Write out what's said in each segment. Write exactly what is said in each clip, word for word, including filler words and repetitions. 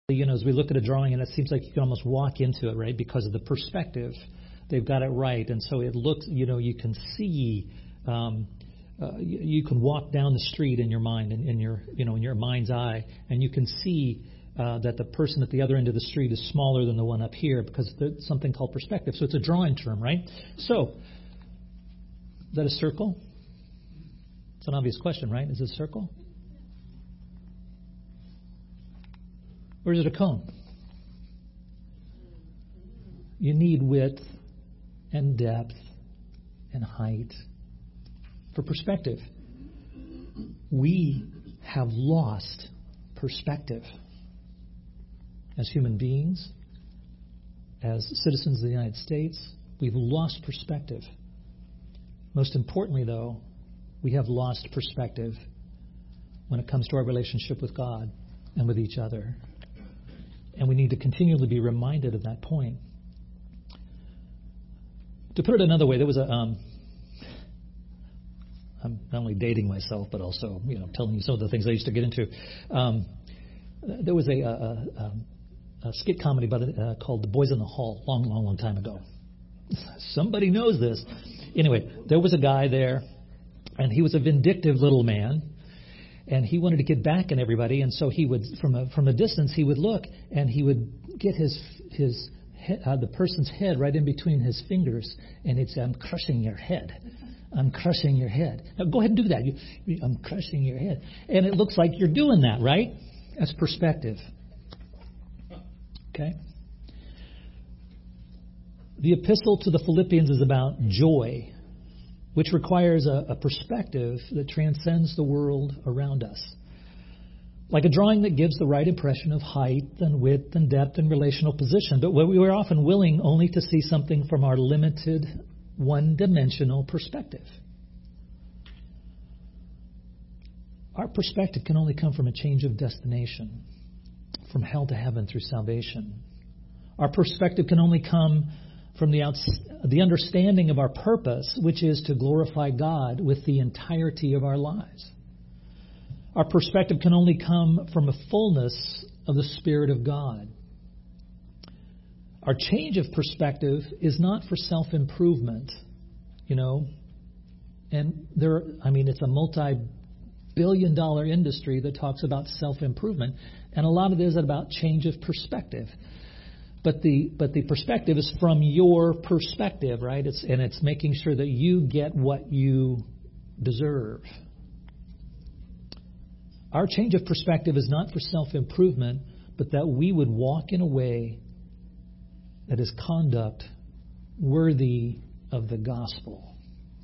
You know, as we look at a drawing, and it seems like you can almost walk into it, right, because of the perspective. They've got it right, and so it looks, you know, you can see, um, uh, you, you can walk down the street in your mind, in, in your, you know, in your mind's eye, and you can see uh, that the person at the other end of the street is smaller than the one up here because there's something called perspective. So it's a drawing term, right? So, is that a circle? It's an obvious question, right? Is it a circle? Or is it a cone? You need width and depth and height for perspective. We have lost perspective as human beings, as citizens of the United States. We've lost perspective. Most importantly, though, we have lost perspective when it comes to our relationship with God and with each other. And we need to continually be reminded of that point. To put it another way, there was a, um, I'm not only dating myself, but also, you know, telling you some of the things I used to get into. Um, there was a, a, a, a skit comedy about it, uh, called The Boys in the Hall, long, long, long time ago. Somebody knows this. Anyway, there was a guy there, and he was a vindictive little man. And he wanted to get back at everybody, and so he would, from a from a distance, he would look, and he would get his his uh, the person's head right in between his fingers, and he'd say, "I'm crushing your head, I'm crushing your head." Now go ahead and do that. You, you, I'm crushing your head, and it looks like you're doing that, right? That's perspective. Okay. The epistle to the Philippians is about joy, which requires a, a perspective that transcends the world around us. Like a drawing that gives the right impression of height and width and depth and relational position, but we are often willing only to see something from our limited, one-dimensional perspective. Our perspective can only come from a change of destination, from hell to heaven through salvation. Our perspective can only come from the outs- the understanding of our purpose, which is to glorify God with the entirety of our lives. Our perspective can only come from a fullness of the Spirit of God. Our change of perspective is not for self-improvement, you know. And there, I mean, it's a multi-billion dollar industry that talks about self-improvement, and a lot of it is about change of perspective. But the but the perspective is from your perspective, right? It's and it's making sure that you get what you deserve. Our change of perspective is not for self-improvement, but that we would walk in a way that is conduct worthy of the gospel.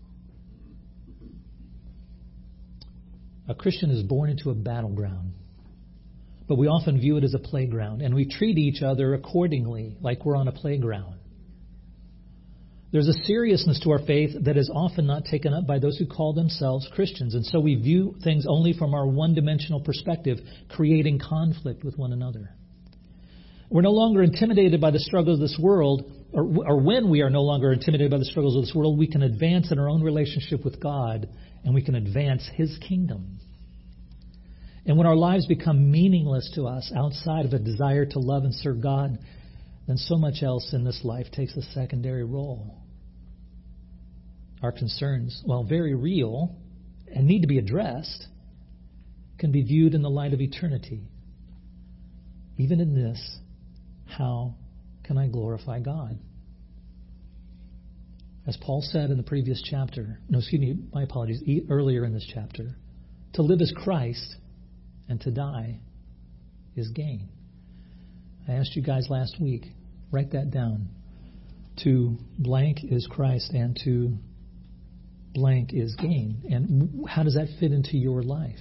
A Christian is born into a battleground. But we often view it as a playground, and we treat each other accordingly, like we're on a playground. There's a seriousness to our faith that is often not taken up by those who call themselves Christians, and so we view things only from our one-dimensional perspective, creating conflict with one another. We're no longer intimidated by the struggles of this world, or, or when we are no longer intimidated by the struggles of this world, we can advance in our own relationship with God, and we can advance His kingdom. And when our lives become meaningless to us outside of a desire to love and serve God, then so much else in this life takes a secondary role. Our concerns, while very real and need to be addressed, can be viewed in the light of eternity. Even in this, how can I glorify God? As Paul said in the previous chapter, no, excuse me, my apologies, earlier in this chapter, to live is Christ, and to die is gain. I asked you guys last week, write that down. To blank is Christ, and to blank is gain. And how does that fit into your life?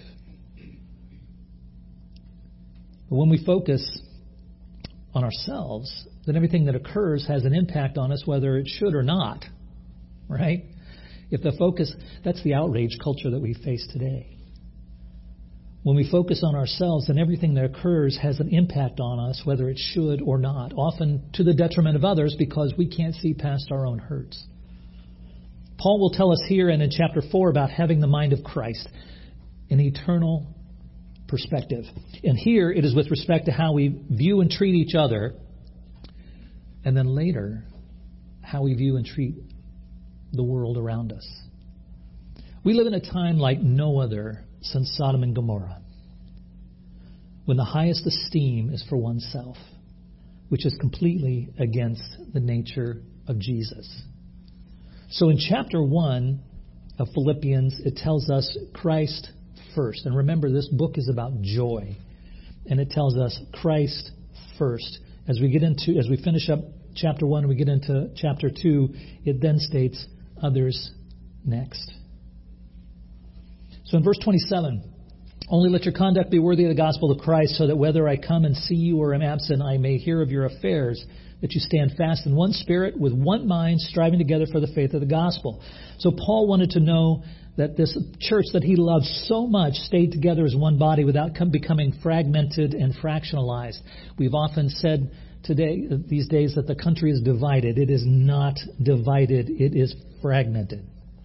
But when we focus on ourselves, then everything that occurs has an impact on us, whether it should or not. Right? If the focus, that's the outrage culture that we face today. When we focus on ourselves, then everything that occurs has an impact on us, whether it should or not, often to the detriment of others because we can't see past our own hurts. Paul will tell us here and in chapter four about having the mind of Christ, an eternal perspective. And here it is with respect to how we view and treat each other, and then later, how we view and treat the world around us. We live in a time like no other since Sodom and Gomorrah, when the highest esteem is for oneself, which is completely against the nature of Jesus. So in chapter one of Philippians, it tells us Christ first. And remember, this book is about joy. And it tells us Christ first. As we get into, as we finish up chapter one and we get into chapter two, it then states others next. So in verse twenty-seven, only let your conduct be worthy of the gospel of Christ, so that whether I come and see you or am absent, I may hear of your affairs, that you stand fast in one spirit, with one mind, striving together for the faith of the gospel. So Paul wanted to know that this church that he loved so much stayed together as one body without becoming fragmented and fractionalized. We've often said today, these days, that the country is divided. It is not divided. It is fragmented.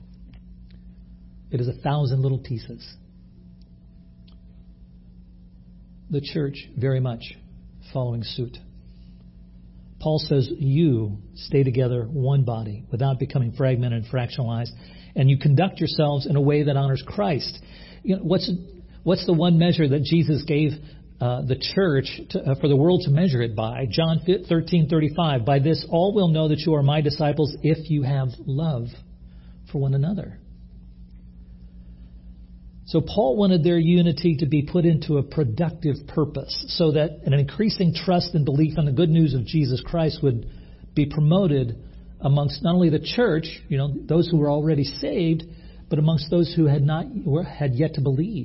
It is a thousand little pieces. The church very much following suit. Paul says, you stay together, one body, without becoming fragmented and fractionalized, and you conduct yourselves in a way that honors Christ. You know, what's what's the one measure that Jesus gave uh, the church to, uh, for the world to measure it by? John thirteen thirty-five. By this all will know that you are my disciples if you have love for one another. So Paul wanted their unity to be put into a productive purpose, so that an increasing trust and belief in the good news of Jesus Christ would be promoted amongst not only the church, you know, those who were already saved, but amongst those who had not had yet to believe.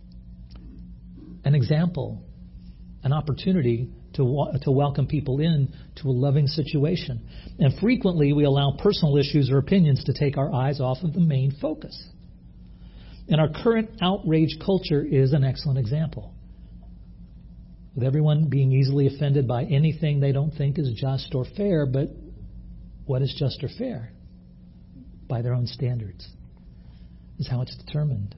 An example, an opportunity to to welcome people in to a loving situation. And frequently we allow personal issues or opinions to take our eyes off of the main focus. And our current outrage culture is an excellent example. With everyone being easily offended by anything they don't think is just or fair, but what is just or fair? By their own standards is how it's determined.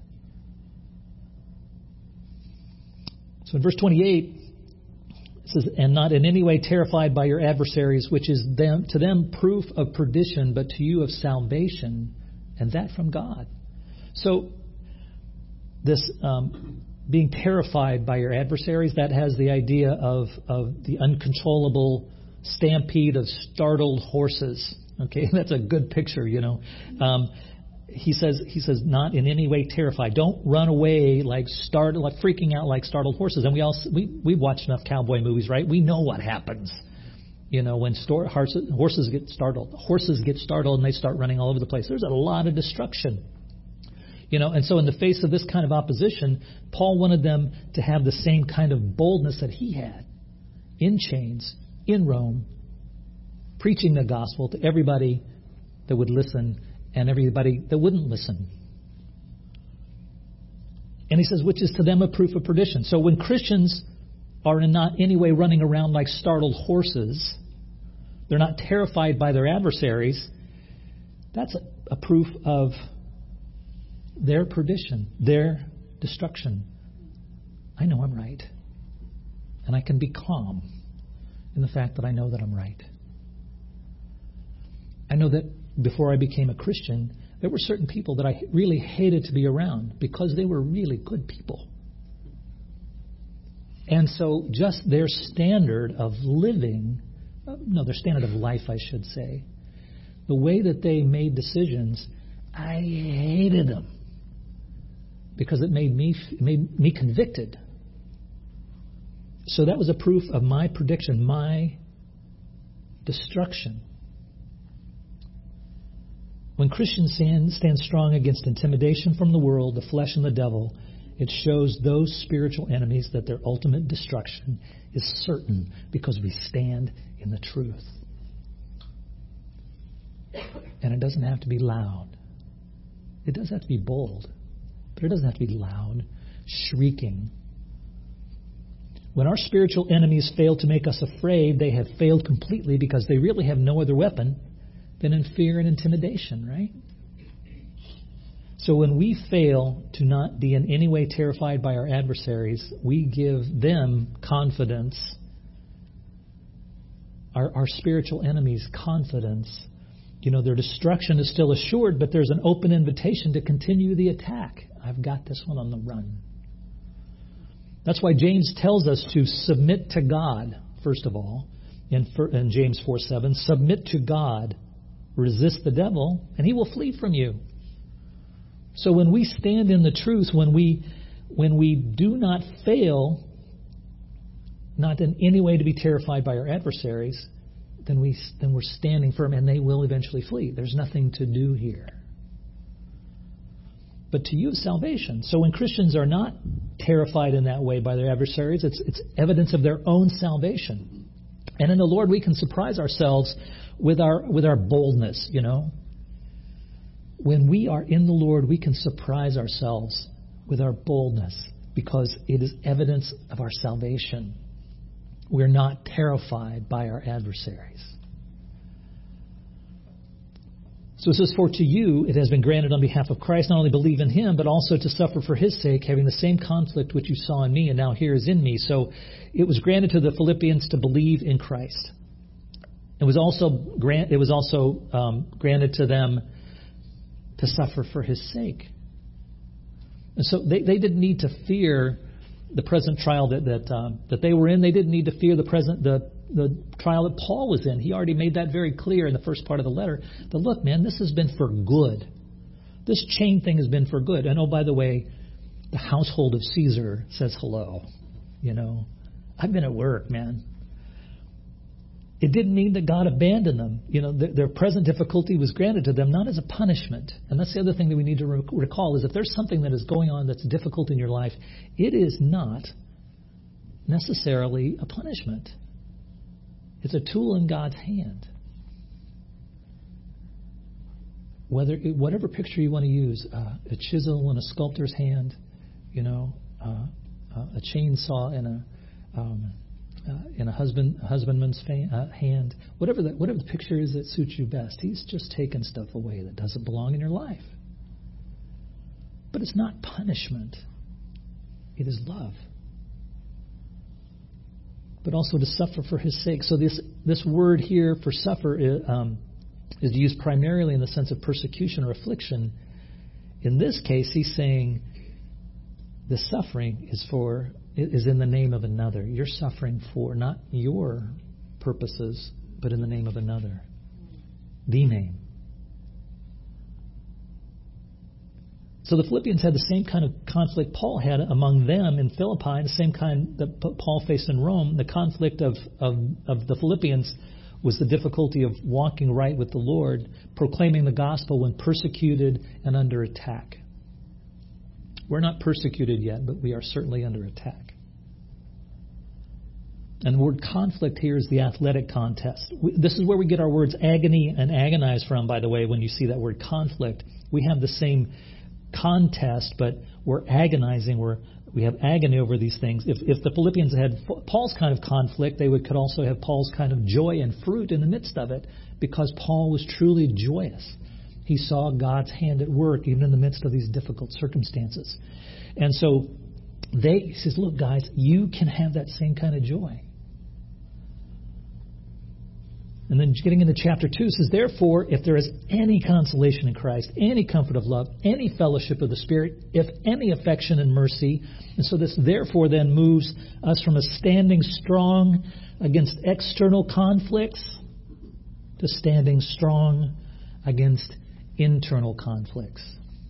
So in verse twenty-eight, it says, and not in any way terrified by your adversaries, which is them, to them proof of perdition, but to you of salvation, and that from God. So this um, being terrified by your adversaries, that has the idea of, of the uncontrollable stampede of startled horses. Okay, that's a good picture, you know. Um, he says, he says, not in any way terrified. Don't run away like startled, like freaking out like startled horses. And we all we we've watched enough cowboy movies, right? We know what happens. You know, when store, horses, horses get startled, horses get startled and they start running all over the place. There's a lot of destruction. You know, and so in the face of this kind of opposition, Paul wanted them to have the same kind of boldness that he had, in chains, in Rome, preaching the gospel to everybody that would listen and everybody that wouldn't listen. And he says, which is to them a proof of perdition. So when Christians are in not any way running around like startled horses, they're not terrified by their adversaries, that's a, a proof of their perdition, their destruction. I know I'm right. And I can be calm in the fact that I know that I'm right. I know that before I became a Christian, there were certain people that I really hated to be around because they were really good people. And so just their standard of living, no, their standard of life, I should say, the way that they made decisions, I hated them. Because it made me it made me convicted. So that was a proof of my prediction, my destruction. When Christians stand, stand strong against intimidation from the world, the flesh, and the devil, it shows those spiritual enemies that their ultimate destruction is certain because we stand in the truth. And it doesn't have to be loud. It does have to be bold. But it doesn't have to be loud, shrieking. When our spiritual enemies fail to make us afraid, they have failed completely because they really have no other weapon than in fear and intimidation, right? So when we fail to not be in any way terrified by our adversaries, we give them confidence, our, our spiritual enemies confidence. You know, their destruction is still assured, but there's an open invitation to continue the attack. I've got this one on the run. That's why James tells us to submit to God, first of all, in, in James four seven. Submit to God, resist the devil, and he will flee from you. So when we stand in the truth, when we when we do not fail, not in any way to be terrified by our adversaries, then we then we're standing firm, and they will eventually flee. There's nothing to do here. But to you, salvation. So when Christians are not terrified in that way by their adversaries, it's it's evidence of their own salvation. And in the Lord, we can surprise ourselves with our with our boldness. You know, when we are in the Lord, we can surprise ourselves with our boldness because it is evidence of our salvation. We're not terrified by our adversaries. So it says, for to you it has been granted on behalf of Christ not only believe in him, but also to suffer for his sake, having the same conflict which you saw in me and now here is in me. So it was granted to the Philippians to believe in Christ. It was also grant, it was also um, granted to them to suffer for his sake. And so they, they didn't need to fear the present trial that that um, that they were in. They didn't need to fear the present the the trial that Paul was in. He already made that very clear in the first part of the letter. That look, man, this has been for good. This chain thing has been for good. And oh, by the way, the household of Caesar says hello. You know, I've been at work, man. It didn't mean that God abandoned them. You know, their, their present difficulty was granted to them not as a punishment. And that's the other thing that we need to re- recall is if there's something that is going on that's difficult in your life, it is not necessarily a punishment. It's a tool in God's hand. Whether whatever picture you want to use, uh, a chisel in a sculptor's hand, you know, uh, uh, a chainsaw in a um, uh, in a husband a husbandman's fa- uh, hand, whatever the whatever the picture is that suits you best. He's just taken stuff away that doesn't belong in your life. But it's not punishment. It is love. But also to suffer for his sake. So this this word here for suffer is, um, is used primarily in the sense of persecution or affliction. In this case, he's saying the suffering is for is in the name of another. You're suffering for not your purposes, but in the name of another. The name. So the Philippians had the same kind of conflict Paul had among them in Philippi, the same kind that Paul faced in Rome. The conflict of, of, of the Philippians was the difficulty of walking right with the Lord, proclaiming the gospel when persecuted and under attack. We're not persecuted yet, but we are certainly under attack. And the word conflict here is the athletic contest. This is where we get our words agony and agonize from, by the way, when you see that word conflict. We have the same contest, but we're agonizing. We're, we have agony over these things. If, if the Philippians had Paul's kind of conflict, they would could also have Paul's kind of joy and fruit in the midst of it, because Paul was truly joyous. He saw God's hand at work even in the midst of these difficult circumstances. And so they, he says, look, guys, you can have that same kind of joy. And then getting into chapter two says, therefore, if there is any consolation in Christ, any comfort of love, any fellowship of the Spirit, if any affection and mercy. And so this therefore then moves us from a standing strong against external conflicts to standing strong against internal conflicts.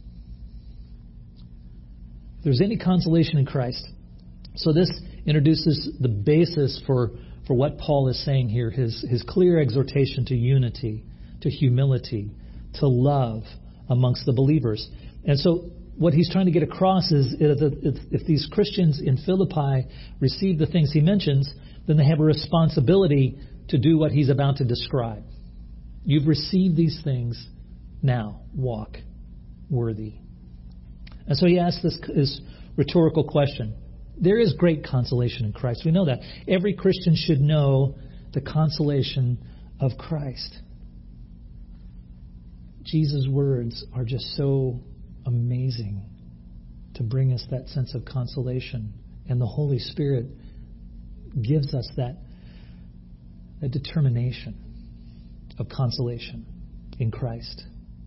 If there's any consolation in Christ. So this introduces the basis for For what Paul is saying here, his, his clear exhortation to unity, to humility, to love amongst the believers. And so what he's trying to get across is if, if these Christians in Philippi receive the things he mentions, then they have a responsibility to do what he's about to describe. You've received these things, now walk worthy. And so he asks this, this rhetorical question. There is great consolation in Christ. We know that. Every Christian should know the consolation of Christ. Jesus' words are just so amazing to bring us that sense of consolation. And the Holy Spirit gives us that, that determination of consolation in Christ.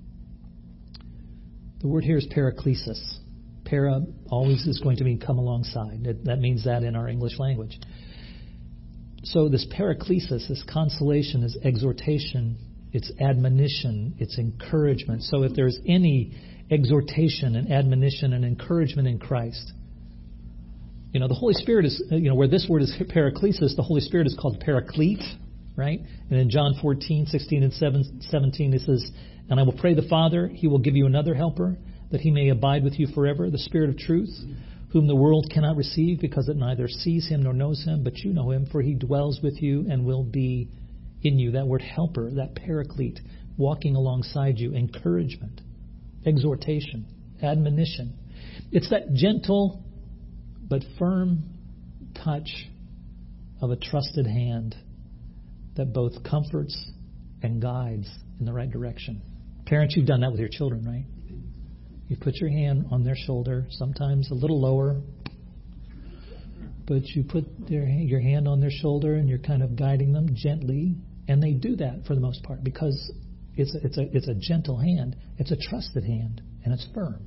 The word here is paraklesis. Para always is going to mean come alongside. It, that means that in our English language. So this paraklesis, this consolation, is exhortation, it's admonition, it's encouragement. So if there's any exhortation and admonition and encouragement in Christ, you know, the Holy Spirit is, you know, where this word is paraklesis, the Holy Spirit is called paraclete, right? And in John fourteen, sixteen, and seventeen, it says, "And I will pray the Father, He will give you another helper, that He may abide with you forever, the Spirit of truth, whom the world cannot receive, because it neither sees Him nor knows Him, but you know Him, for He dwells with you and will be in you." That word helper, that paraclete, walking alongside you, encouragement, exhortation, admonition. It's that gentle but firm touch of a trusted hand that both comforts and guides in the right direction. Parents, you've done that with your children, right? You put your hand on their shoulder, sometimes a little lower, but you put their, your hand on their shoulder and you're kind of guiding them gently, and they do that for the most part because it's a, it's a, it's a gentle hand, it's a trusted hand, and it's firm.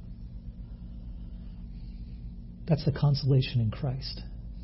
That's the consolation in Christ.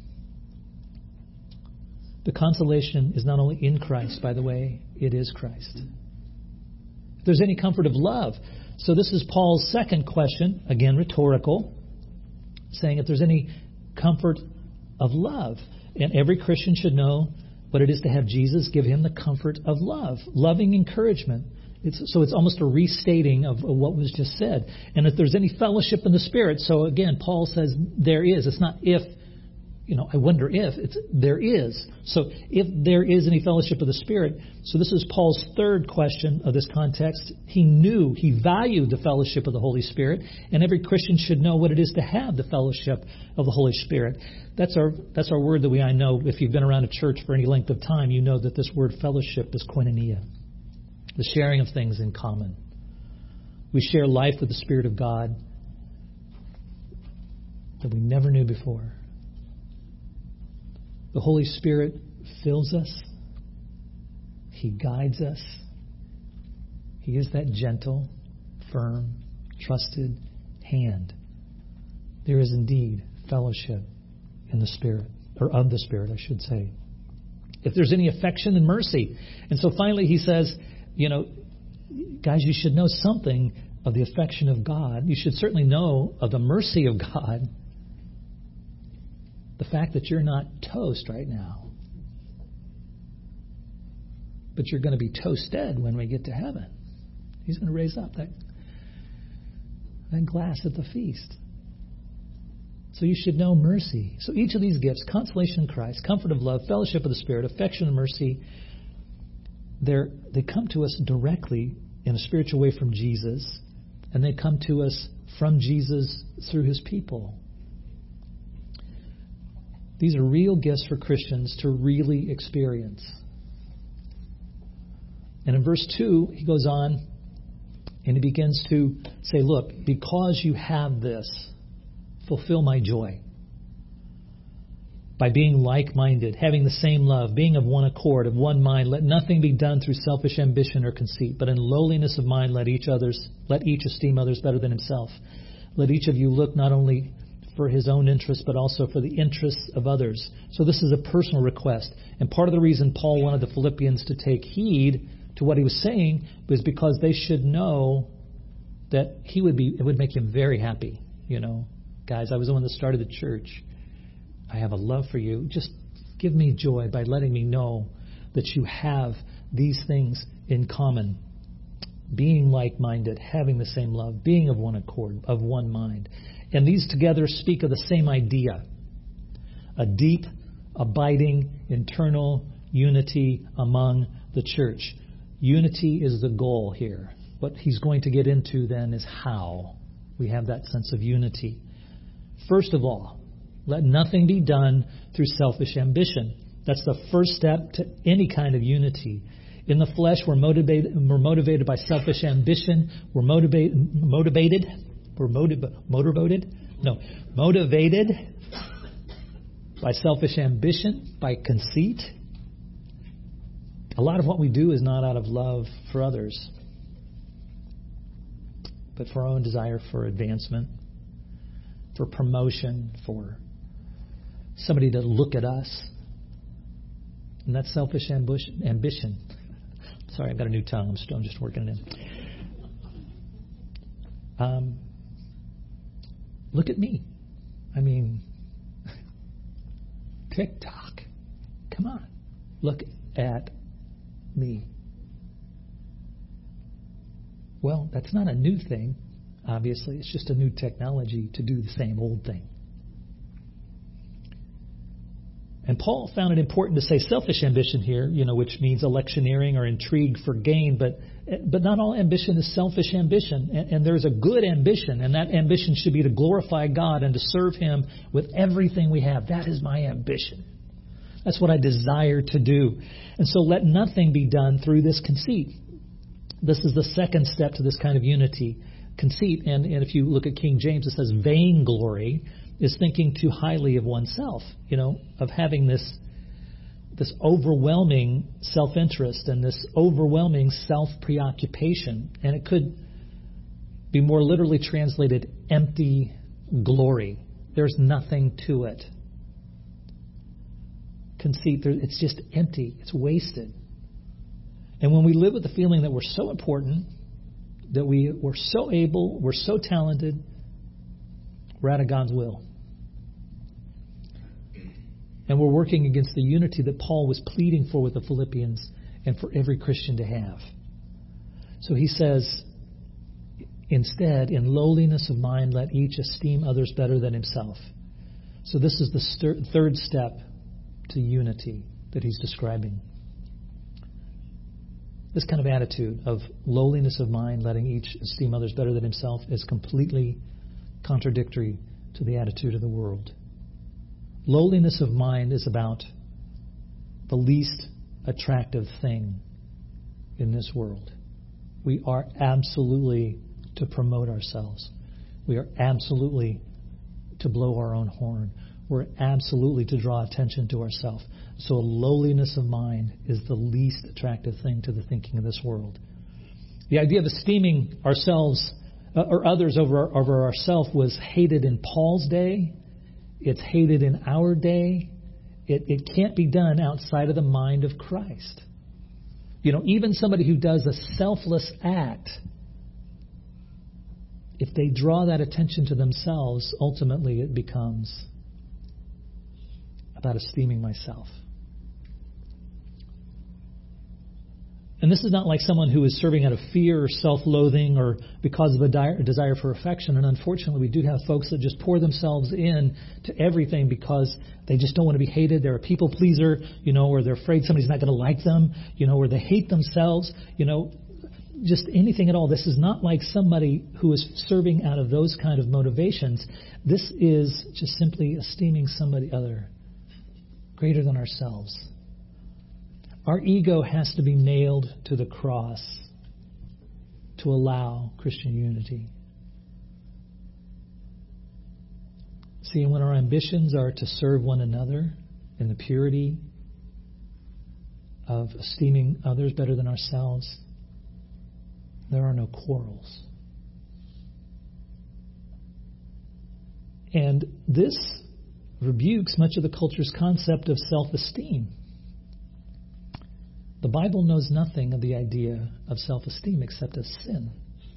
The consolation is not only in Christ, by the way, it is Christ. If there's any comfort of love, so this is Paul's second question, again rhetorical, saying if there's any comfort of love. And every Christian should know what it is to have Jesus give him the comfort of love, loving encouragement. It's, so it's almost a restating of, of what was just said. And if there's any fellowship in the Spirit, so again, Paul says there is. It's not if, you know, I wonder if. It's there is. So if there is any fellowship of the Spirit, so this is Paul's third question of this context. He knew, he valued the fellowship of the Holy Spirit, and every Christian should know what it is to have the fellowship of the Holy Spirit. That's our that's our word that we I know. If you've been around a church for any length of time, you know that this word fellowship is koinonia, the sharing of things in common. We share life with the Spirit of God that we never knew before. The Holy Spirit fills us. He guides us. He is that gentle, firm, trusted hand. There is indeed fellowship in the Spirit, or of the Spirit, I should say. If there's any affection and mercy. And so finally he says, you know, guys, you should know something of the affection of God. You should certainly know of the mercy of God. The fact that you're not toast right now. But you're going to be toasted when we get to heaven. He's going to raise up that, that glass at the feast. So you should know mercy. So each of these gifts, consolation in Christ, comfort of love, fellowship of the Spirit, affection and mercy, they're, they come to us directly in a spiritual way from Jesus, and they come to us from Jesus through His people. These are real gifts for Christians to really experience. And in verse two, he goes on and he begins to say, look, because you have this, fulfill my joy. By being like-minded, having the same love, being of one accord, of one mind, let nothing be done through selfish ambition or conceit, but in lowliness of mind let each others, let each esteem others better than himself. Let each of you look not only for his own interests, but also for the interests of others. So this is a personal request. And part of the reason Paul wanted the Philippians to take heed to what he was saying was because they should know that he would be, it would make him very happy. You know, guys, I was the one that started the church. I have a love for you. Just give me joy by letting me know that you have these things in common. Being like-minded, having the same love, being of one accord, of one mind. And these together speak of the same idea. A deep, abiding, internal unity among the church. Unity is the goal here. What he's going to get into then is how we have that sense of unity. First of all, let nothing be done through selfish ambition. That's the first step to any kind of unity. In the flesh, we're motivated, we're motivated by selfish ambition. We're motivated, motivated, We're motiv- motorboated? No. Motivated by selfish ambition, by conceit. A lot of what we do is not out of love for others, but for our own desire for advancement, for promotion, for somebody to look at us. And that's selfish ambition. ambition. Sorry, I've got a new tongue. I'm still I'm just working it in. Um, look at me. I mean, TikTok. Come on. Look at me. Well, that's not a new thing, obviously. It's just a new technology to do the same old thing. And Paul found it important to say selfish ambition here, you know, which means electioneering or intrigue for gain, but but not all ambition is selfish ambition. And, and there's a good ambition, and that ambition should be to glorify God and to serve Him with everything we have. That is my ambition. That's what I desire to do. And so let nothing be done through this conceit. This is the second step to this kind of unity, conceit. And, and if you look at King James, it says vainglory is thinking too highly of oneself, you know, of having this this overwhelming self-interest and this overwhelming self-preoccupation. And it could be more literally translated empty glory. There's nothing to it. Conceit, it's just empty. It's wasted. And when we live with the feeling that we're so important, that we, we're so able, we're so talented, we're out of God's will. And we're working against the unity that Paul was pleading for with the Philippians and for every Christian to have. So he says, instead, in lowliness of mind, let each esteem others better than himself. So this is the stir- third step to unity that he's describing. This kind of attitude of lowliness of mind, letting each esteem others better than himself, is completely contradictory to the attitude of the world. Lowliness of mind is about the least attractive thing in this world. We are absolutely to promote ourselves. We are absolutely to blow our own horn. We're absolutely to draw attention to ourselves. So lowliness of mind is the least attractive thing to the thinking of this world. The idea of esteeming ourselves uh, or others over, over ourselves was hated in Paul's day. It's hated in our day. It, it can't be done outside of the mind of Christ. You know, even somebody who does a selfless act, if they draw that attention to themselves, ultimately it becomes about esteeming myself. And this is not like someone who is serving out of fear or self-loathing or because of a di- desire for affection. And unfortunately, we do have folks that just pour themselves in to everything because they just don't want to be hated. They're a people pleaser, you know, or they're afraid somebody's not going to like them, you know, or they hate themselves, you know, just anything at all. This is not like somebody who is serving out of those kind of motivations. This is just simply esteeming somebody other greater than ourselves. Our ego has to be nailed to the cross to allow Christian unity. See, when our ambitions are to serve one another in the purity of esteeming others better than ourselves, there are no quarrels. And this rebukes much of the culture's concept of self-esteem. The Bible knows nothing of the idea of self-esteem except as sin.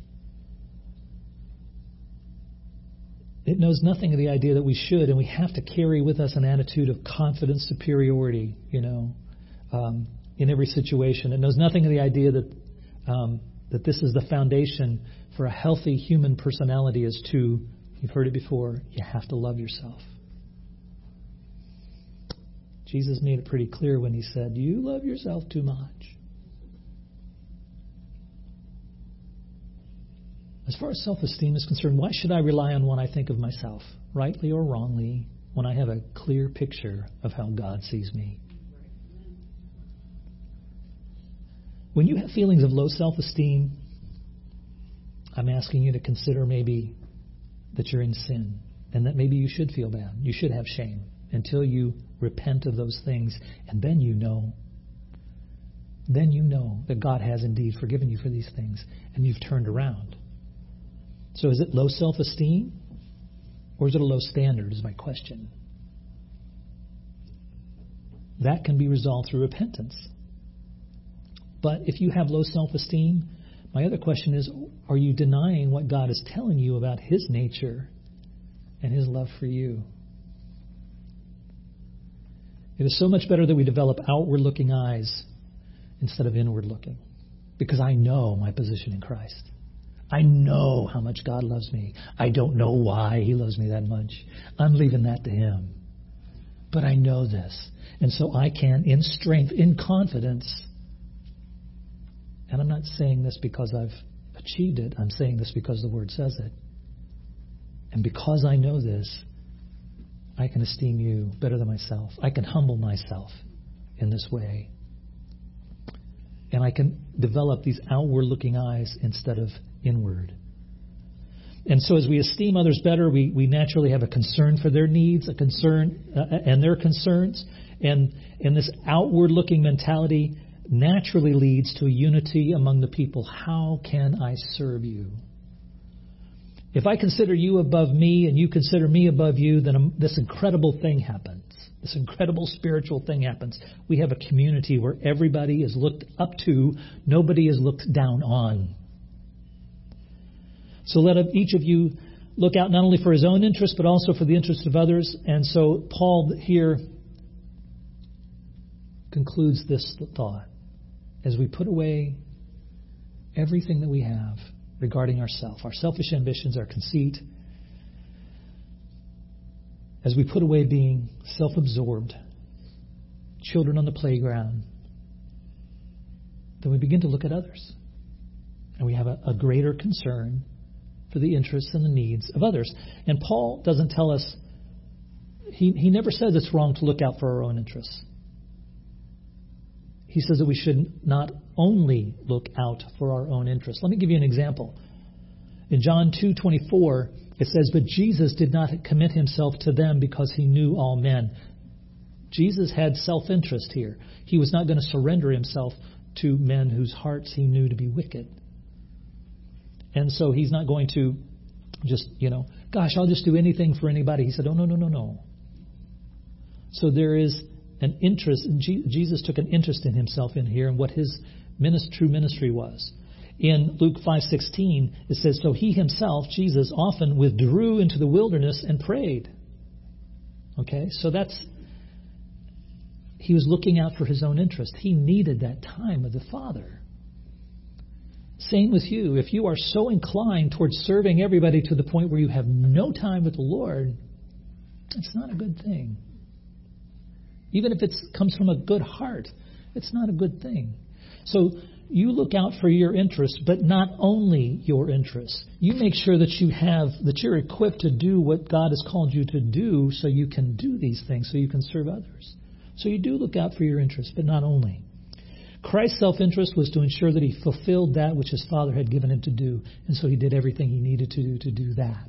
It knows nothing of the idea that we should and we have to carry with us an attitude of confident superiority, you know, um, in every situation. It knows nothing of the idea that um, that this is the foundation for a healthy human personality is to, you've heard it before, you have to love yourself. Jesus made it pretty clear when he said, you love yourself too much. As far as self-esteem is concerned, why should I rely on what I think of myself, rightly or wrongly, when I have a clear picture of how God sees me? When you have feelings of low self-esteem, I'm asking you to consider maybe that you're in sin and that maybe you should feel bad. You should have shame until you repent of those things. And then you know, then you know that God has indeed forgiven you for these things and you've turned around. So is it low self-esteem or is it a low standard is my question. That can be resolved through repentance. But if you have low self-esteem, my other question is, are you denying what God is telling you about His nature and His love for you? It is so much better that we develop outward-looking eyes instead of inward-looking, because I know my position in Christ. I know how much God loves me. I don't know why He loves me that much. I'm leaving that to Him. But I know this. And so I can, in strength, in confidence, and I'm not saying this because I've achieved it. I'm saying this because the Word says it. And because I know this, I can esteem you better than myself. I can humble myself in this way. And I can develop these outward-looking eyes instead of inward. And so as we esteem others better, we, we naturally have a concern for their needs, a concern uh, and their concerns. And, and this outward-looking mentality naturally leads to a unity among the people. How can I serve you? If I consider you above me and you consider me above you, then this incredible thing happens. This incredible spiritual thing happens. We have a community where everybody is looked up to. Nobody is looked down on. So let each of you look out not only for his own interest, but also for the interest of others. And so Paul here concludes this thought. As we put away everything that we have regarding ourselves, our selfish ambitions, our conceit, as we put away being self-absorbed, children on the playground, then we begin to look at others. And we have a, a greater concern for the interests and the needs of others. And Paul doesn't tell us, he, he never says it's wrong to look out for our own interests. He says that we should not only look out for our own interests. Let me give you an example. In John two twenty-four, it says, "But Jesus did not commit himself to them because he knew all men." Jesus had self-interest here. He was not going to surrender himself to men whose hearts he knew to be wicked. And so he's not going to just, you know, gosh, I'll just do anything for anybody. He said, oh, no, no, no, no. So there is an interest. Jesus took an interest in himself in here and what his ministry, true ministry was. In Luke five sixteen, it says, "So he himself, Jesus, often withdrew into the wilderness and prayed." Okay, so that's, he was looking out for his own interest. He needed that time with the Father. Same with you. If you are so inclined towards serving everybody to the point where you have no time with the Lord, it's not a good thing. Even if it comes from a good heart, it's not a good thing. So you look out for your interests, but not only your interests. You make sure that you have, that you're equipped to do what God has called you to do so you can do these things, so you can serve others. So you do look out for your interests, but not only. Christ's self-interest was to ensure that he fulfilled that which his Father had given him to do. And so he did everything he needed to do to do that.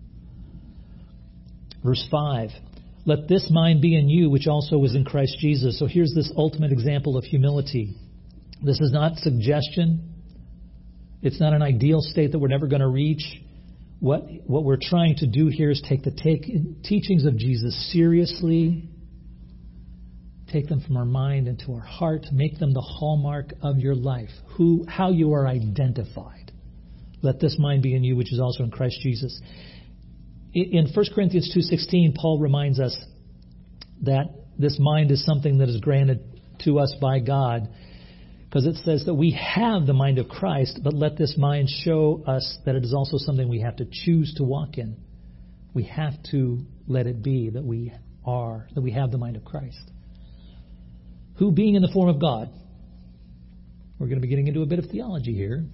Verse five, "Let this mind be in you, which also was in Christ Jesus." So here's this ultimate example of humility. This is not suggestion. It's not an ideal state that we're never going to reach. What, what we're trying to do here is take the take, teachings of Jesus seriously, take them from our mind into our heart, make them the hallmark of your life, who, how you are identified. Let this mind be in you, which is also in Christ Jesus. In First Corinthians two sixteen, Paul reminds us that this mind is something that is granted to us by God, because it says that we have the mind of Christ, but let this mind show us that it is also something we have to choose to walk in. We have to let it be that we are, that we have the mind of Christ. Who, being in the form of God, we're going to be getting into a bit of theology here.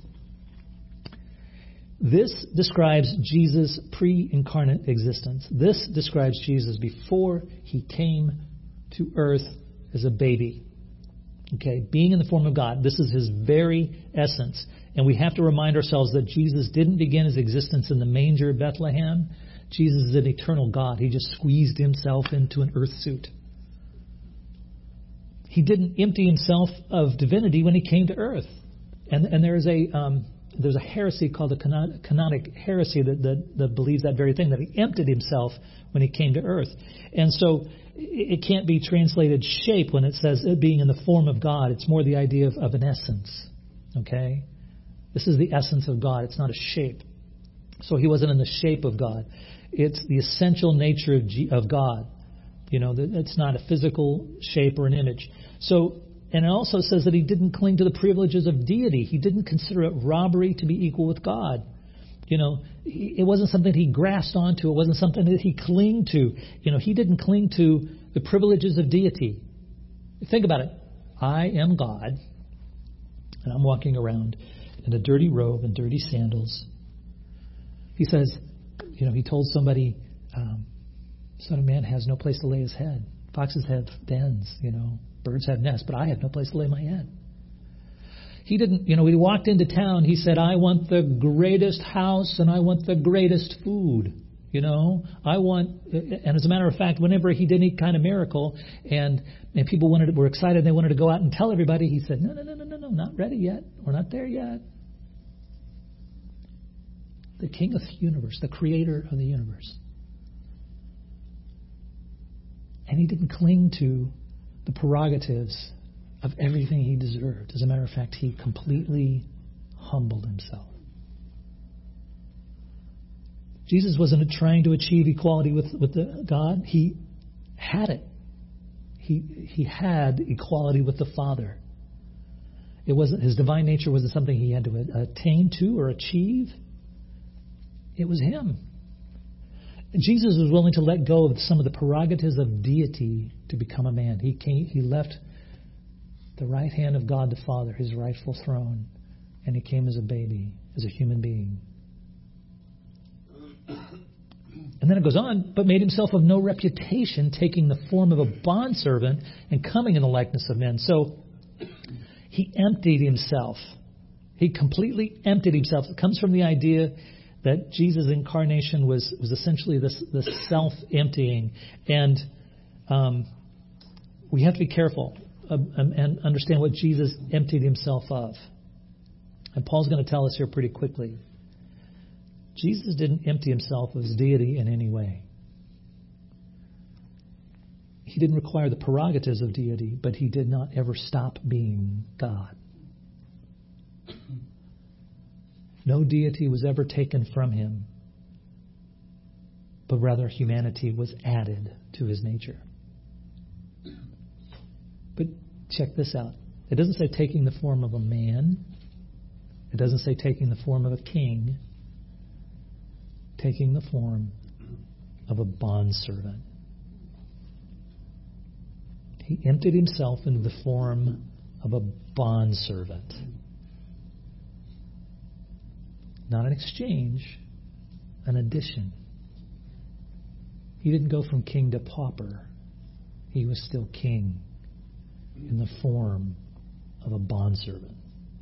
This describes Jesus' pre-incarnate existence. This describes Jesus before he came to earth as a baby. Okay, being in the form of God, this is his very essence. And we have to remind ourselves that Jesus didn't begin his existence in the manger of Bethlehem. Jesus is an eternal God. He just squeezed himself into an earth suit. He didn't empty himself of divinity when he came to earth. And, and there is a um, there's a heresy called the canonic heresy that, that, that believes that very thing, that he emptied himself when he came to earth. And so it can't be translated shape when it says it being in the form of God. It's more the idea of, of an essence. Okay? This is the essence of God. It's not a shape. So he wasn't in the shape of God. It's the essential nature of, G, of God. You know, it's not a physical shape or an image. So, and it also says that he didn't cling to the privileges of deity. He didn't consider it robbery to be equal with God. You know, it wasn't something he grasped onto. It wasn't something that he clung to. You know, he didn't cling to the privileges of deity. Think about it. I am God, and I'm walking around in a dirty robe and dirty sandals. He says, you know, he told somebody, um, Son of Man has no place to lay his head. Foxes have dens, you know, birds have nests, but I have no place to lay my head. He didn't, you know, he walked into town, he said, I want the greatest house and I want the greatest food. You know, I want, and as a matter of fact, whenever he did any kind of miracle and, and people wanted, were excited, they wanted to go out and tell everybody, he said, no, no, no, no, no, no, not ready yet. We're not there yet. The King of the universe, the creator of the universe. And he didn't cling to the prerogatives of everything he deserved. As a matter of fact, he completely humbled himself. Jesus wasn't trying to achieve equality with, with the God. He had it. He he had equality with the Father. It wasn't his divine nature wasn't something he had to attain to or achieve. It was him. Jesus was willing to let go of some of the prerogatives of deity to become a man. He came, he left the right hand of God the Father, his rightful throne, and he came as a baby, as a human being. And then it goes on, but made himself of no reputation, taking the form of a bondservant and coming in the likeness of men. So he emptied himself. He completely emptied himself. It comes from the idea that Jesus' incarnation was, was essentially this, this self-emptying. And um, we have to be careful uh, and understand what Jesus emptied himself of. And Paul's going to tell us here pretty quickly. Jesus didn't empty himself of his deity in any way. He didn't require the prerogatives of deity, but he did not ever stop being God. No deity was ever taken from him, but rather humanity was added to his nature. But check this out. It doesn't say taking the form of a man. It doesn't say taking the form of a king. Taking the form of a bondservant. He emptied himself into the form of a bondservant. Not an exchange, an addition. He didn't go from king to pauper. He was still king in the form of a bondservant.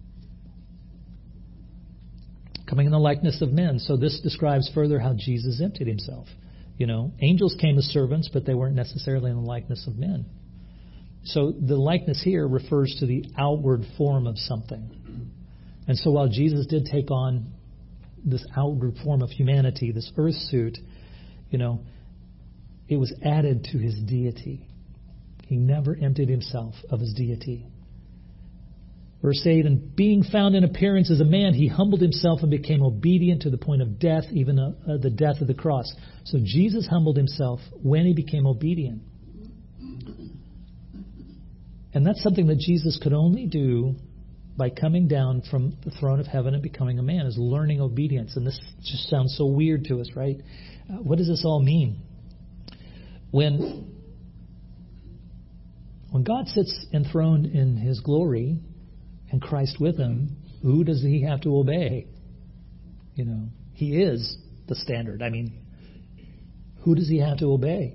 Coming in the likeness of men. So this describes further how Jesus emptied himself. You know, angels came as servants, but they weren't necessarily in the likeness of men. So the likeness here refers to the outward form of something. And so while Jesus did take on this outward form of humanity, this earth suit, you know, it was added to his deity. He never emptied himself of his deity. Verse eight, and being found in appearance as a man, he humbled himself and became obedient to the point of death, even uh, uh, the death of the cross. So Jesus humbled himself when he became obedient. And that's something that Jesus could only do by coming down from the throne of heaven and becoming a man, is learning obedience. And this just sounds so weird to us, right? Uh, what does this all mean? When, when God sits enthroned in his glory and Christ with him, who does he have to obey? You know, he is the standard. I mean, who does he have to obey?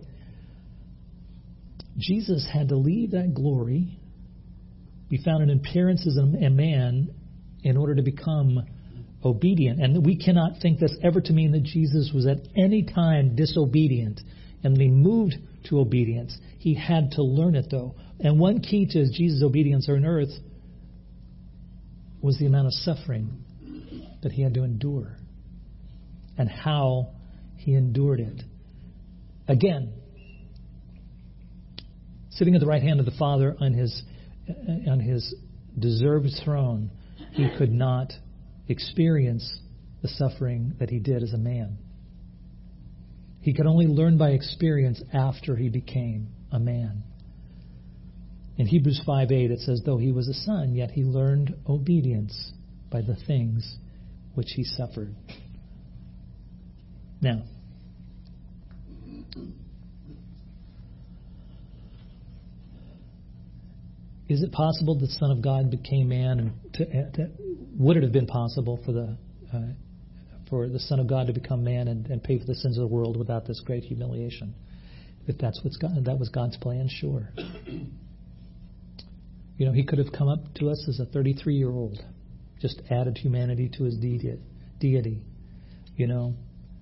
Jesus had to leave that glory, be found in appearance as a man, in order to become obedient. And we cannot think this ever to mean that Jesus was at any time disobedient and he moved to obedience. He had to learn it, though. And one key to Jesus' obedience on earth was the amount of suffering that he had to endure and how he endured it. Again, sitting at the right hand of the Father on his on his deserved throne, he could not experience the suffering that he did as a man. He could only learn by experience after he became a man. In Hebrews five eight it says, though he was a son, yet he learned obedience by the things which he suffered. Now, is it possible that the Son of God became man? And to, to, would it have been possible for the uh, for the Son of God to become man and, and pay for the sins of the world without this great humiliation? If that's what's God, that was God's plan, sure. You know, he could have come up to us as a thirty-three-year-old, just added humanity to his deity. You know,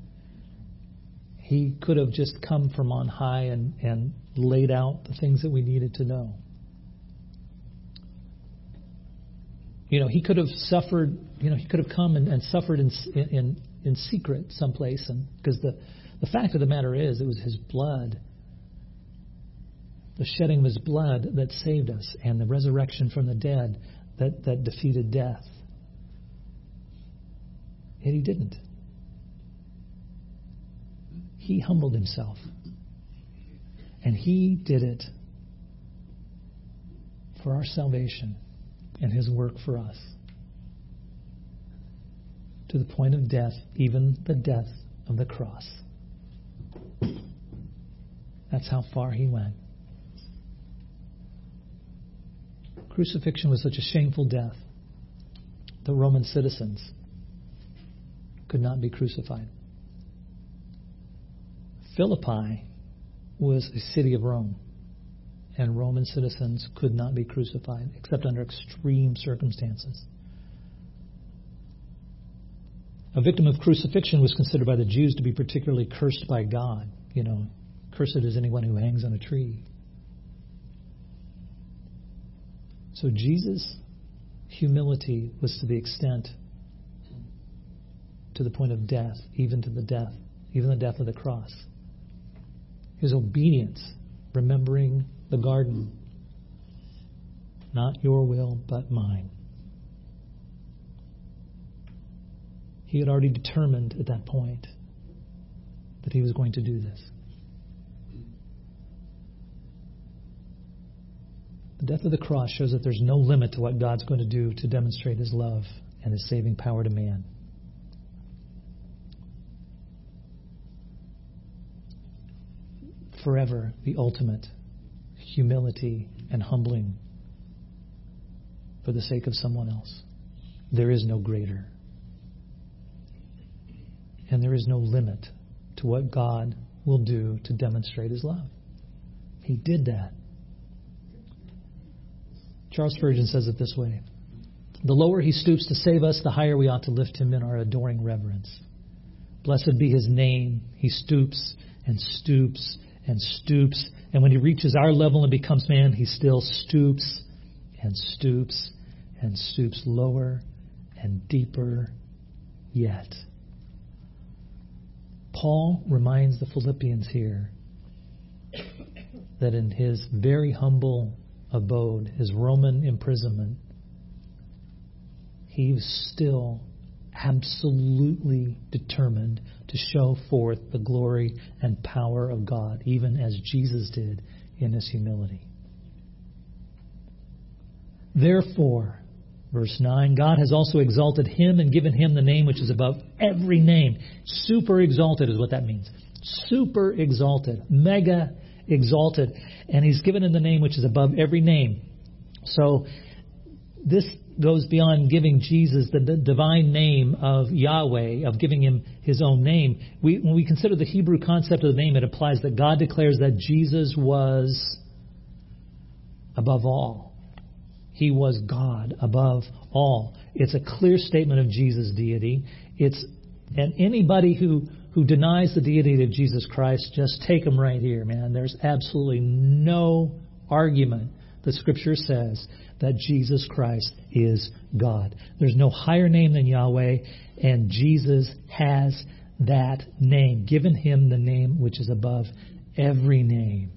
he could have just come from on high and, and laid out the things that we needed to know. You know, he could have suffered, you know, he could have come and, and suffered in, in in secret someplace. And because the, the fact of the matter is, it was his blood, the shedding of his blood that saved us, and the resurrection from the dead that, that defeated death. Yet he didn't. He humbled himself. And he did it for our salvation and his work for us. To the point of death, even the death of the cross. That's how far he went. Crucifixion was such a shameful death. The Roman citizens could not be crucified. Philippi was a city of Rome, and Roman citizens could not be crucified except under extreme circumstances. A victim of crucifixion was considered by the Jews to be particularly cursed by God. You know, cursed is anyone who hangs on a tree. So Jesus' humility was to the extent, to the point of death, even to the death, even the death of the cross. His obedience, remembering the garden. Not your will, but mine. He had already determined at that point that he was going to do this. The death of the cross shows that there's no limit to what God's going to do to demonstrate his love and his saving power to man. Forever, the ultimate humility and humbling for the sake of someone else. There is no greater. And there is no limit to what God will do to demonstrate his love. He did that. Charles Spurgeon says it this way: the lower he stoops to save us, the higher we ought to lift him in our adoring reverence. Blessed be his name. He stoops and stoops and stoops. And when he reaches our level and becomes man, he still stoops and stoops and stoops lower and deeper yet. Paul reminds the Philippians here that in his very humble abode, his Roman imprisonment, he was still absolutely determined to show forth the glory and power of God, even as Jesus did in his humility. Therefore, verse nine, God has also exalted him and given him the name which is above every name. Super exalted is what that means. Super exalted. Mega exalted. And he's given him the name which is above every name. So this goes beyond giving Jesus the d- divine name of Yahweh, of giving him his own name. We, when we consider the Hebrew concept of the name, it implies that God declares that Jesus was above all. He was God above all. It's a clear statement of Jesus' deity. It's and anybody who, who denies the deity of Jesus Christ, just take them right here, man. There's absolutely no argument. The Scripture says that Jesus Christ is God. There's no higher name than Yahweh, and Jesus has that name, given him the name which is above every name.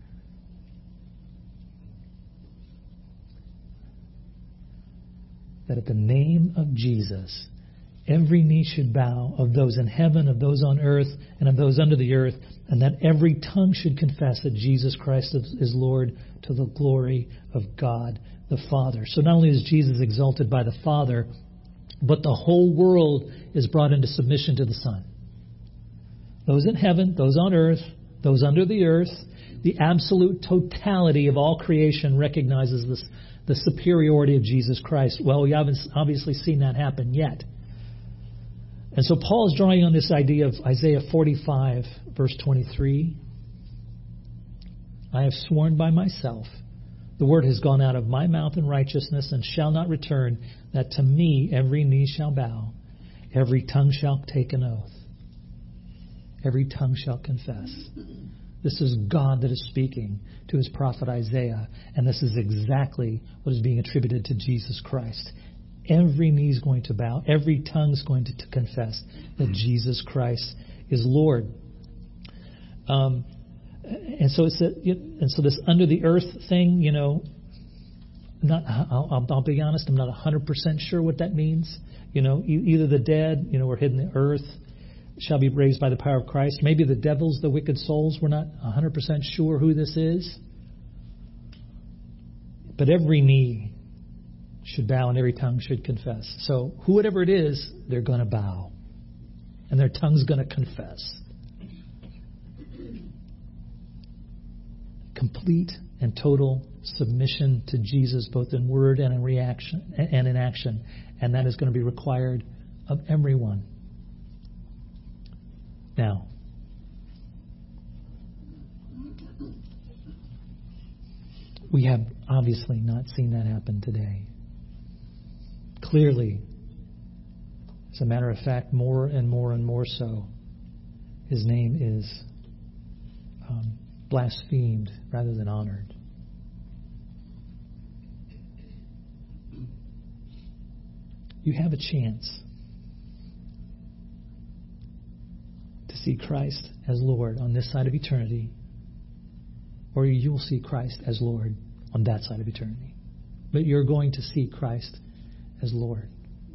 That at the name of Jesus, every knee should bow, of those in heaven, of those on earth, and of those under the earth, and that every tongue should confess that Jesus Christ is Lord, to the glory of God the Father. So not only is Jesus exalted by the Father, but the whole world is brought into submission to the Son. Those in heaven, those on earth, those under the earth, the absolute totality of all creation recognizes this, the superiority of Jesus Christ. Well, we haven't obviously seen that happen yet. And so Paul is drawing on this idea of Isaiah forty-five, verse twenty-three. I have sworn by myself, the word has gone out of my mouth in righteousness and shall not return, that to me every knee shall bow, every tongue shall take an oath, every tongue shall confess. This is God that is speaking to his prophet Isaiah, and this is exactly what is being attributed to Jesus Christ. Every knee is going to bow. Every tongue is going to, to confess that Jesus Christ is Lord. Um, and so it's a, and so this under the earth thing, you know, not I'll, I'll be honest, I'm not one hundred percent sure what that means. You know, either the dead, you know, or hidden in the earth, shall be raised by the power of Christ. Maybe the devils, the wicked souls. We're not one hundred percent sure who this is. But every knee should bow and every tongue should confess. So whoever it is, they're going to bow. And their tongue's going to confess. Complete and total submission to Jesus, both in word and in reaction and in action. And that is going to be required of everyone. Now, we have obviously not seen that happen today. Clearly, as a matter of fact, more and more and more so, his name is um, blasphemed rather than honored. You have a chance to see Christ as Lord on this side of eternity, or you will see Christ as Lord on that side of eternity. But you're going to see Christ as Lord.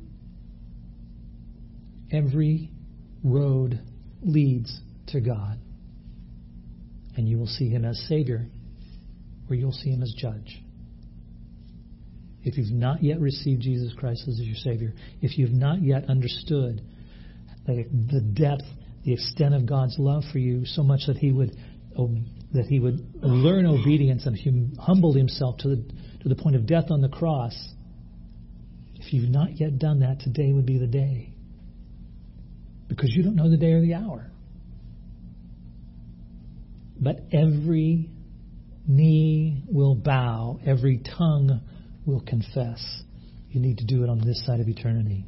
Every road leads to God, and you will see him as Savior, or you'll see him as Judge. If you've not yet received Jesus Christ as your Savior, if you've not yet understood the, the depth, the extent of God's love for you, so much that He would that He would learn obedience and hum, humble Himself to the to the point of death on the cross. If you've not yet done that, today would be the day, because you don't know the day or the hour. But every knee will bow, every tongue will confess. You need to do it on this side of eternity.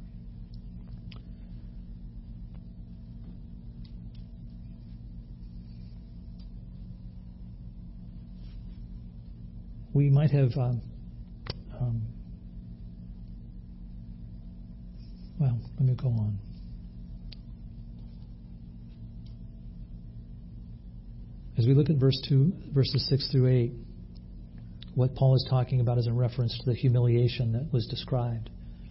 We might have, um, um, well, let me go on. As we look at verse two, verses six through eight, what Paul is talking about is in reference to the humiliation that was described.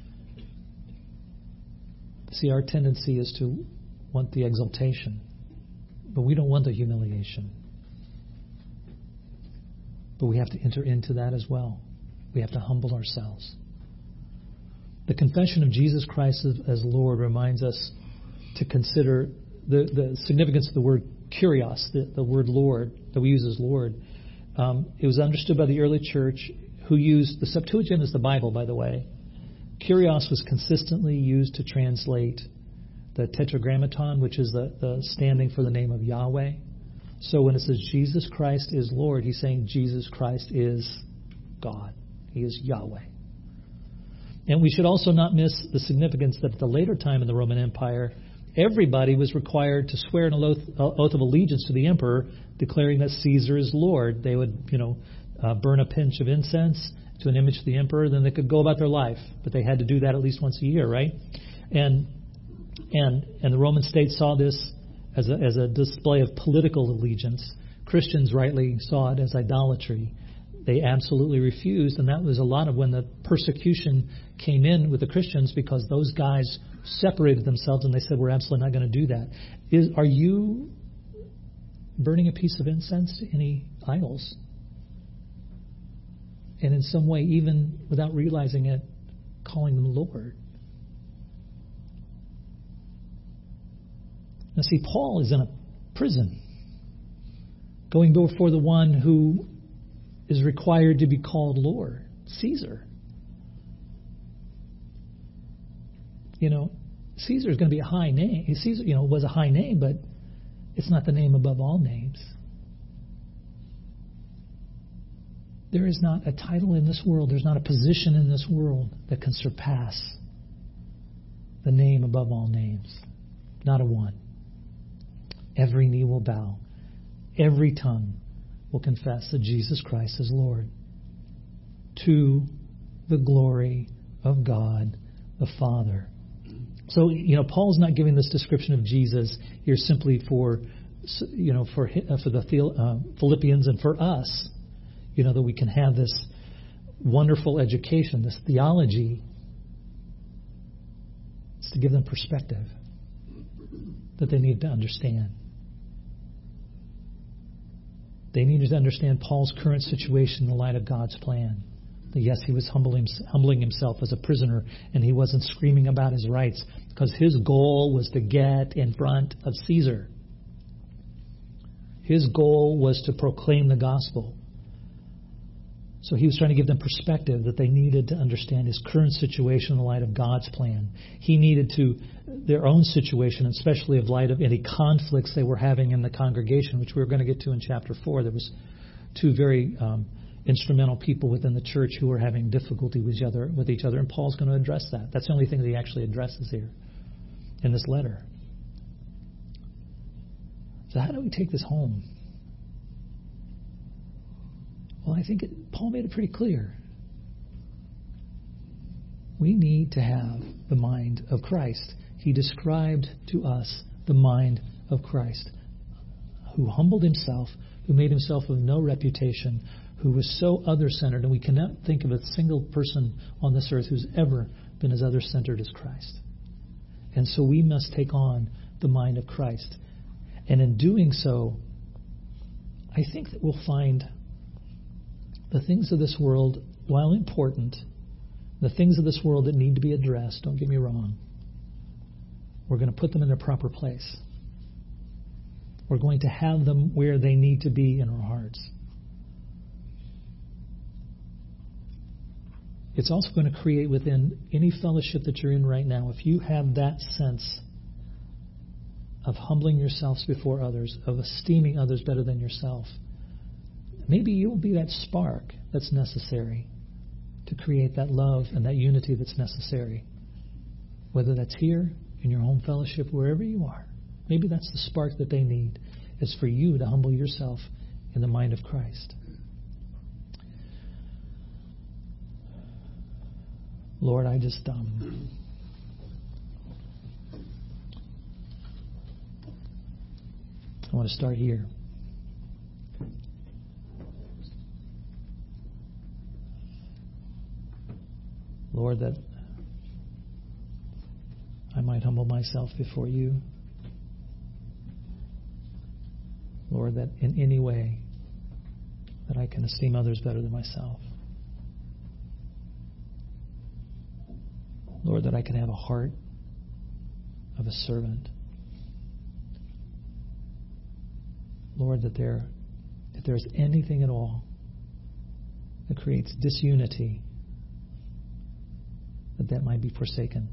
See, our tendency is to want the exaltation, but we don't want the humiliation. But we have to enter into that as well. We have to humble ourselves. The confession of Jesus Christ as, as Lord reminds us to consider the, the significance of the word kurios, the, the word Lord, that we use as Lord. Um, it was understood by the early church, who used the Septuagint as the Bible, by the way. Kurios was consistently used to translate the Tetragrammaton, which is the, the standing for the name of Yahweh. So when it says Jesus Christ is Lord, he's saying Jesus Christ is God. He is Yahweh. And we should also not miss the significance that at the later time in the Roman Empire, everybody was required to swear an oath, oath of allegiance to the emperor, declaring that Caesar is Lord. They would, you know, uh, burn a pinch of incense to an image of the emperor, then they could go about their life. But they had to do that at least once a year, right? And and and the Roman state saw this as a, as a display of political allegiance. Christians rightly saw it as idolatry. They absolutely refused, and that was a lot of when the persecution came in with the Christians, because those guys separated themselves and they said, we're absolutely not going to do that. Is, are you burning a piece of incense to any idols? And in some way, even without realizing it, calling them Lord? Now see, Paul is in a prison, going before the one who is required to be called Lord, Caesar. You know, Caesar is going to be a high name. Caesar, you know, was a high name, but it's not the name above all names. There is not a title in this world, there's not a position in this world that can surpass the name above all names. Not a one. Every knee will bow. Every tongue will confess that Jesus Christ is Lord, to the glory of God the Father. So, you know, Paul's not giving this description of Jesus here simply for, you know, for for the uh, Philippians and for us, you know, that we can have this wonderful education, this theology. It's to give them perspective that they need to understand. They needed to understand Paul's current situation in the light of God's plan. That yes, he was humbling, humbling himself as a prisoner, and he wasn't screaming about his rights, because his goal was to get in front of Caesar. His goal was to proclaim the gospel. So he was trying to give them perspective that they needed to understand his current situation in the light of God's plan. He needed to, their own situation, especially in light of any conflicts they were having in the congregation, which we were going to get to in chapter four. There was two very um, instrumental people within the church who were having difficulty with each other, with each other, and Paul's going to address that. That's the only thing that he actually addresses here in this letter. So how do we take this home? Well, I think it, Paul made it pretty clear. We need to have the mind of Christ. He described to us the mind of Christ, who humbled himself, who made himself of no reputation, who was so other-centered, and we cannot think of a single person on this earth who's ever been as other-centered as Christ. And so we must take on the mind of Christ. And in doing so, I think that we'll find the things of this world, while important, the things of this world that need to be addressed, don't get me wrong, we're going to put them in their proper place. We're going to have them where they need to be in our hearts. It's also going to create within any fellowship that you're in right now, if you have that sense of humbling yourselves before others, of esteeming others better than yourself, maybe you'll be that spark that's necessary to create that love and that unity that's necessary. Whether that's here, in your home fellowship, wherever you are. Maybe that's the spark that they need, is for you to humble yourself in the mind of Christ. Lord, I just... Um, I want to start here. Lord, that I might humble myself before you. Lord, that in any way that I can esteem others better than myself. Lord, that I can have a heart of a servant. Lord, that there, if there's anything at all that creates disunity, that that might be forsaken.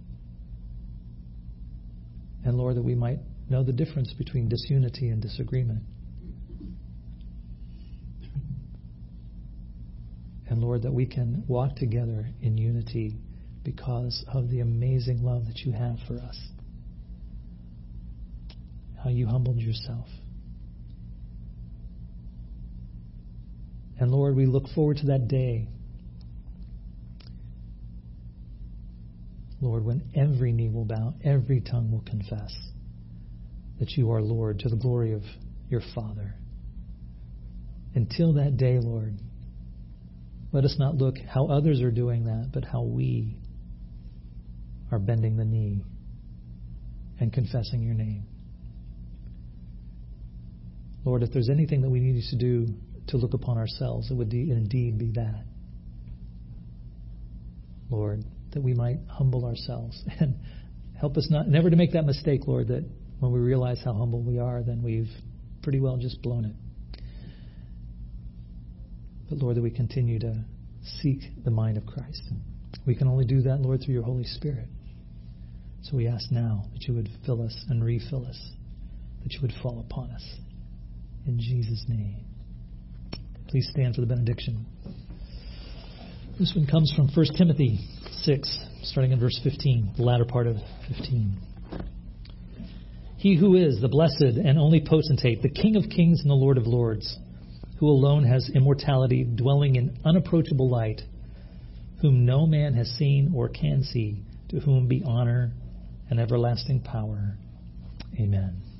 And Lord, that we might know the difference between disunity and disagreement. And And Lord, that we can walk together in unity because of the amazing love that you have for us. How you humbled yourself. And Lord, we look forward to that day, Lord, when every knee will bow, every tongue will confess that you are Lord, to the glory of your Father. Until that day, Lord, let us not look how others are doing that, but how we are bending the knee and confessing your name. Lord, if there's anything that we need to do to look upon ourselves, it would indeed be that. Lord, that we might humble ourselves and help us not never to make that mistake, Lord, that when we realize how humble we are, then we've pretty well just blown it. But Lord, that we continue to seek the mind of Christ. We can only do that, Lord, through your Holy Spirit. So we ask now that you would fill us and refill us, that you would fall upon us. In Jesus' name. Please stand for the benediction. This one comes from First Timothy six, starting in verse fifteen, the latter part of fifteen. He who is the blessed and only potentate, the King of kings and the Lord of lords, who alone has immortality, dwelling in unapproachable light, whom no man has seen or can see, to whom be honor and everlasting power. Amen.